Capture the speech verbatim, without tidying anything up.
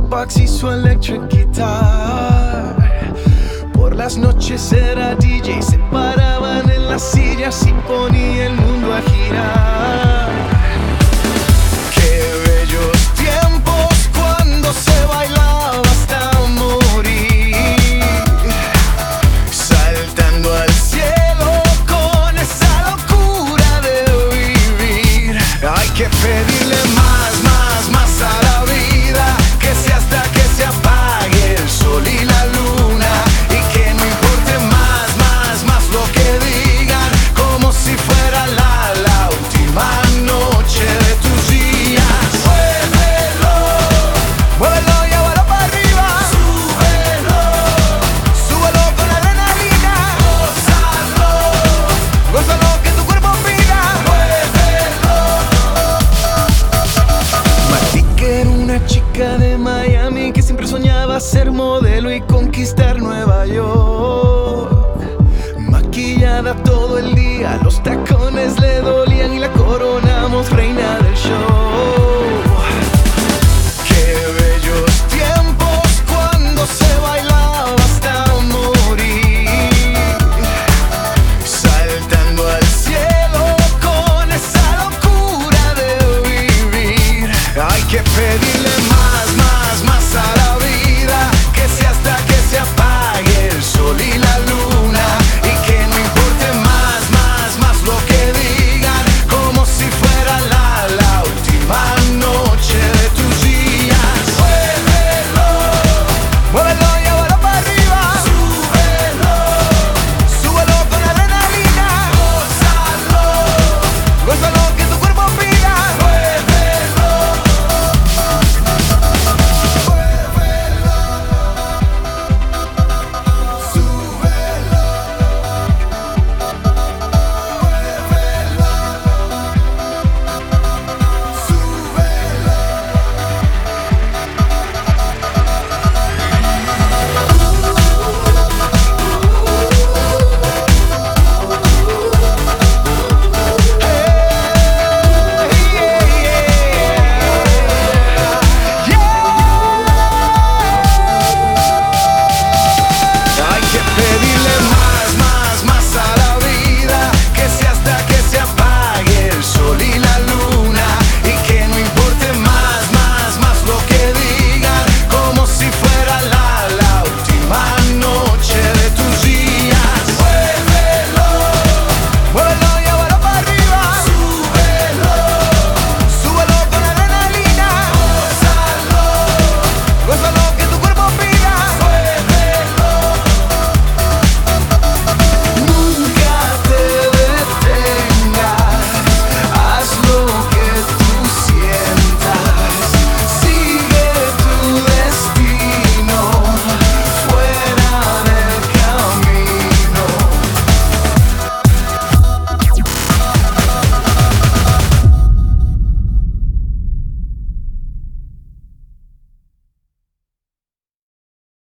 jukebox y su electric guitar. Por las noches era D J, se paraban en las sillas y ponía el mundo a girar. Qué bellos tiempos cuando se bailaba hasta morir, saltando al cielo con esa locura de vivir. Hay que pedirle más, más, más a la vida, que sea hasta que se apague el sol y la luna, y que no importe más, más, más lo que digan, como si fuera la, la última noche de tus días. Muévelo, muévelo y abuelo para arriba. Súbelo, súbelo con adrenalina. Gózalo, gózalo que tu cuerpo pida. Muévelo. Matique era una chica de Miami que siempre soñaba ser modelo y conquistar Nueva York. Maquillada todo el día, los tacones le dolían y la coronamos reina